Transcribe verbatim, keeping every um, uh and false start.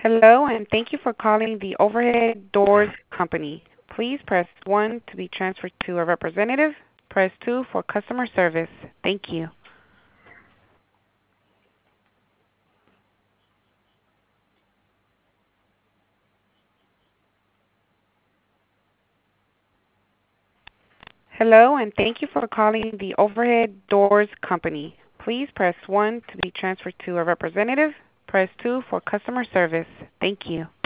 Hello, and thank you for calling the Overhead Doors Company. Please press one to be transferred to a representative. Press two for customer service. Thank you. Hello, and thank you for calling the Overhead Doors Company. Please press one to be transferred to a representative. Press two for customer service. Thank you.